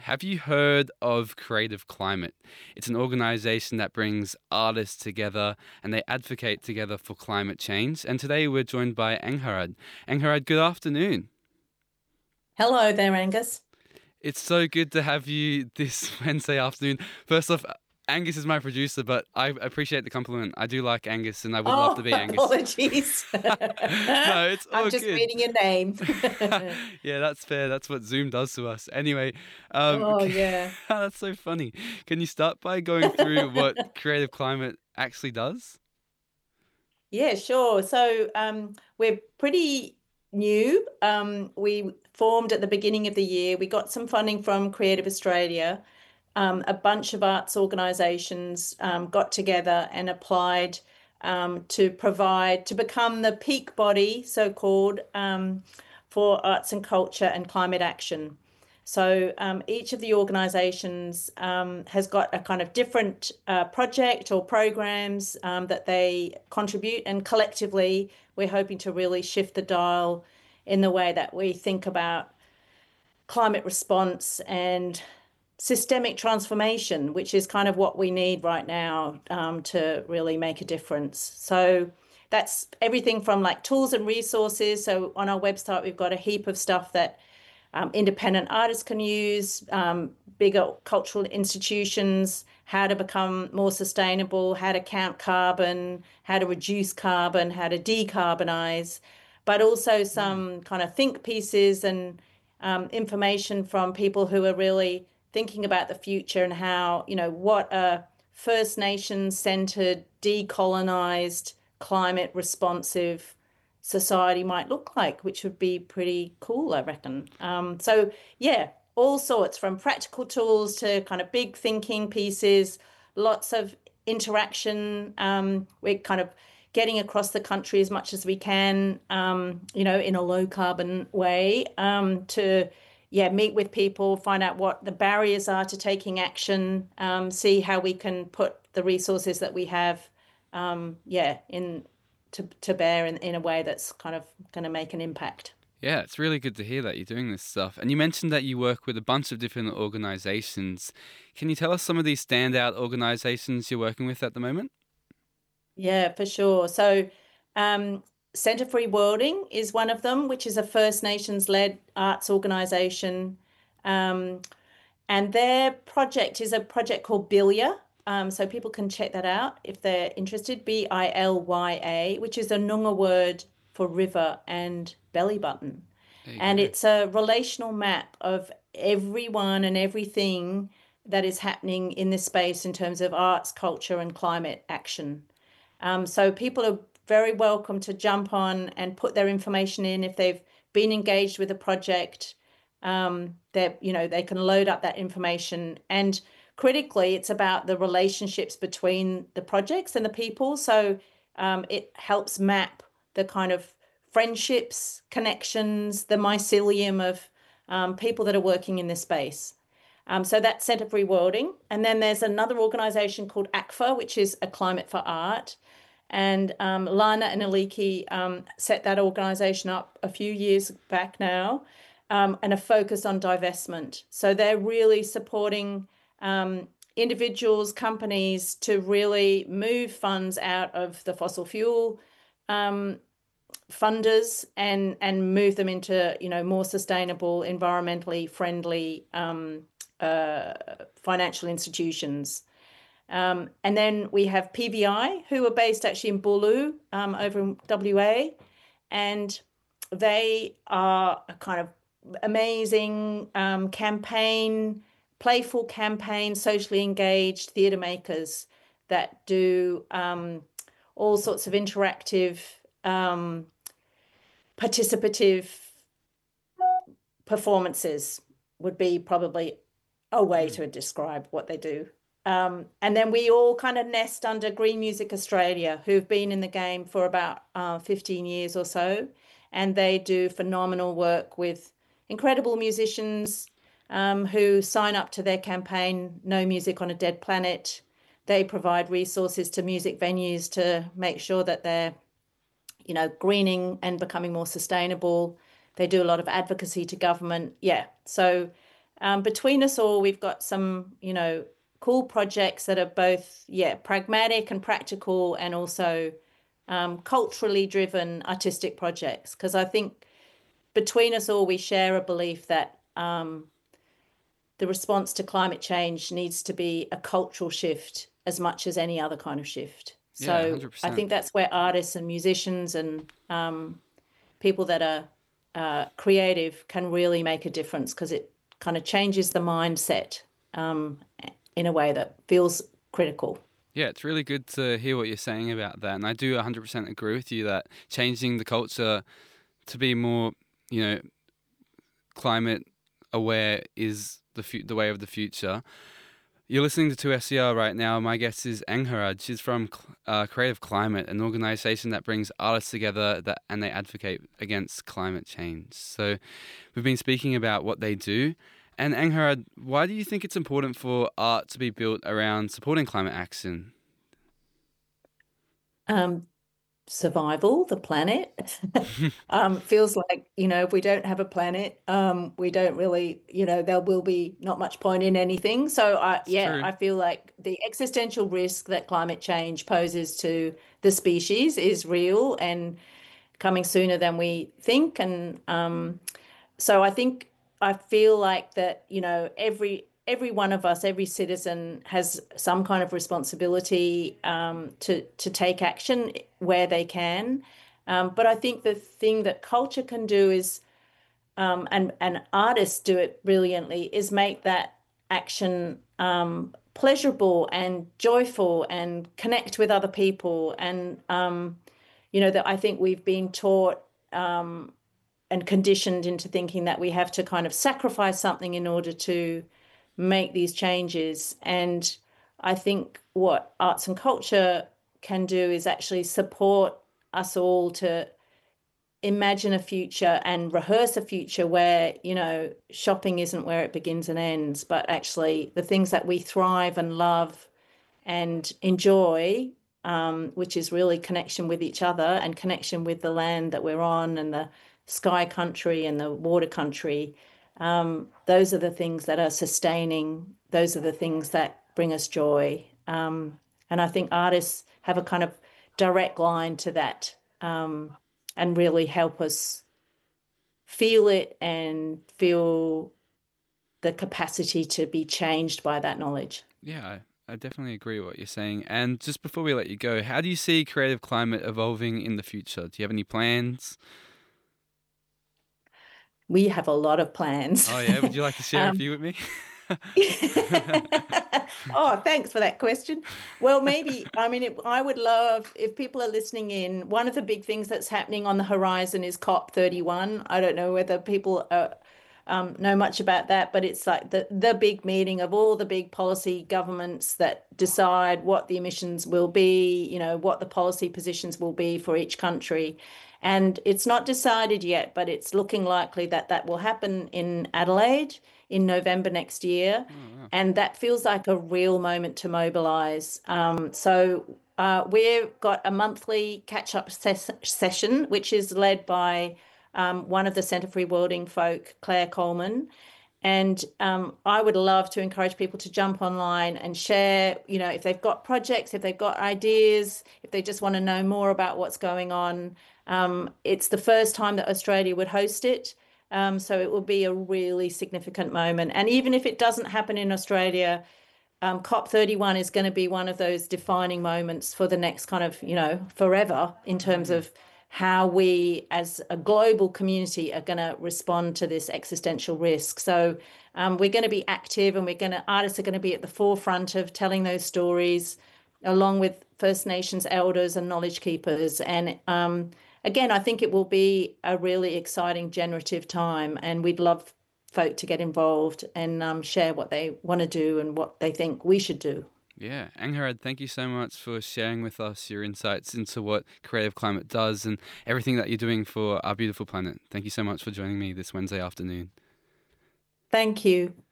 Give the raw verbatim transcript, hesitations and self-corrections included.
Have you heard of Creative Climate? It's an organization that brings artists together and they advocate together for climate change. And today we're joined by Angharad. Angharad, good afternoon. Hello there, Angus. It's so good to have you this Wednesday afternoon. First off, Angus is my producer, but I appreciate the compliment. I do like Angus and I would love to Oh, be Angus. apologies. No, it's I'm all just good. reading your name. Yeah, that's fair. That's what Zoom does to us. Anyway, um, Oh, yeah. that's so funny. Can you start by going through what Creative Climate actually does? Yeah, sure. So um, we're pretty new. Um, we formed at the beginning of the year. We got some funding from Creative Australia. Um, a bunch of arts organisations um, got together and applied um, to provide, to become the peak body, so called, um, for arts and culture and climate action. So um, each of the organisations um, has got a kind of different uh, project or programs um, that they contribute, and collectively, we're hoping to really shift the dial in the way that we think about climate response and systemic transformation, which is kind of what we need right now um, to really make a difference. So that's everything from like tools and resources. So on our website, we've got a heap of stuff that um, independent artists can use, um, bigger cultural institutions, how to become more sustainable, how to count carbon, how to reduce carbon, how to decarbonize, but also Mm. some kind of think pieces and um, information from people who are really thinking about the future and how, you know, what a First Nations centered, decolonized, climate responsive society might look like, which would be pretty cool, I reckon. Um, so, yeah, all sorts from practical tools to kind of big thinking pieces, lots of interaction. Um, we're kind of getting across the country as much as we can, um, you know, in a low carbon way um, to, yeah, meet with people, find out what the barriers are to taking action, um, see how we can put the resources that we have, um, yeah, in to to bear in, in a way that's kind of going to make an impact. Yeah, it's really good to hear that you're doing this stuff. And you mentioned that you work with a bunch of different organizations. Can you tell us some of these standout organizations you're working with at the moment? Yeah, for sure. So, um, Centre Free Worlding is one of them, which is a First Nations led arts organisation. Um, and their project is a project called Bilya. Um, so people can check that out if they're interested. B I L Y A, which is a Noongar word for river and belly button. There you And go. it's a relational map of everyone and everything that is happening in this space in terms of arts, culture, and climate action. Um, so people are very welcome to jump on and put their information in if they've been engaged with a project. Um, that you know they can load up that information, and critically, it's about the relationships between the projects and the people. So um, it helps map the kind of friendships, connections, the mycelium of um, people that are working in this space. Um, so that's Centre for Rewilding. And then there's another organisation called A C F A, which is a Climate for Art. And um, Lana and Aliki um, set that organisation up a few years back now, um, and a focus on divestment. So they're really supporting um, individuals, companies to really move funds out of the fossil fuel um, funders and and move them into you know more sustainable, environmentally friendly um, uh, financial institutions. Um, and then we have P V I, who are based actually in Bulu um, over in W A, and they are a kind of amazing um, campaign, playful campaign, socially engaged theatre makers that do um, all sorts of interactive, um, participative performances would be probably a way Mm. to describe what they do. Um, and then we all kind of nest under Green Music Australia, who've been in the game for about uh, fifteen years or so. And they do phenomenal work with incredible musicians um, who sign up to their campaign, No Music on a Dead Planet. They provide resources to music venues to make sure that they're, you know, greening and becoming more sustainable. They do a lot of advocacy to government. Yeah. So um, between us all, we've got some, you know, cool projects that are both, yeah, pragmatic and practical, and also um, culturally driven artistic projects. Because I think between us all, we share a belief that um, the response to climate change needs to be a cultural shift as much as any other kind of shift. Yeah, So I one hundred percent. think that's where artists and musicians and um, people that are uh, creative can really make a difference, because it kind of changes the mindset um, in a way that feels critical. Yeah, it's really good to hear what you're saying about that. And I do one hundred percent agree with you that changing the culture to be more, you know, climate aware is the fu- the way of the future. You're listening to two S E R right now. My guest is Angharad. She's from uh, Creative Climate, an organization that brings artists together that and they advocate against climate change. So we've been speaking about what they do. And Angharad, why do you think it's important for art to be built around supporting climate action? Um, Survival, the planet. um, feels like, you know, if we don't have a planet, um, we don't really, you know, there will be not much point in anything. So I, It's yeah, true. I feel like the existential risk that climate change poses to the species is real and coming sooner than we think. And um, so I think I feel like that, you know, every every one of us, every citizen has some kind of responsibility um, to to take action where they can. Um, but I think the thing that culture can do is, um, and and artists do it brilliantly, is make that action um, pleasurable and joyful and connect with other people. And um, you know that I think we've been taught um, and conditioned into thinking that we have to kind of sacrifice something in order to make these changes. And I think what arts and culture can do is actually support us all to imagine a future and rehearse a future where, you know, shopping isn't where it begins and ends, but actually the things that we thrive and love and enjoy, um, which is really connection with each other and connection with the land that we're on and the sky country and the water country. Um, those are the things that are sustaining. Those are the things that bring us joy. Um, and I think artists have a kind of direct line to that, um, and really help us feel it and feel the capacity to be changed by that knowledge. Yeah, I, I definitely agree with what you're saying. And just before we let you go, how do you see Creative Climate evolving in the future? Do you have any plans? We have a lot of plans. Oh yeah, would you like to share a um, few with me? oh, thanks for that question. Well, maybe, I mean, it, I would love if people are listening in. One of the big things that's happening on the horizon is COP thirty-one. I don't know whether people are, um, know much about that, but it's like the, the big meeting of all the big policy governments that decide what the emissions will be, you know, what the policy positions will be for each country. And it's not decided yet, but it's looking likely that that will happen in Adelaide in November next year. Oh, wow. And that feels like a real moment to mobilise. Um, so uh, we've got a monthly catch-up ses- session, which is led by um, one of the Centre for Rewilding Folk, Claire Coleman. And um, I would love to encourage people to jump online and share, you know, if they've got projects, if they've got ideas, if they just want to know more about what's going on. Um, it's the first time that Australia would host it. Um, so it will be a really significant moment. And even if it doesn't happen in Australia, um, COP thirty-one is going to be one of those defining moments for the next kind of, you know, forever in terms Mm. of how we as a global community are going to respond to this existential risk. So um, we're going to be active, and we're going to, artists are going to be at the forefront of telling those stories along with First Nations elders and knowledge keepers. And um, again, I think it will be a really exciting generative time, and we'd love folk to get involved and um, share what they want to do and what they think we should do. Yeah, Angharad, thank you so much for sharing with us your insights into what Creative Climate does and everything that you're doing for our beautiful planet. Thank you so much for joining me this Wednesday afternoon. Thank you.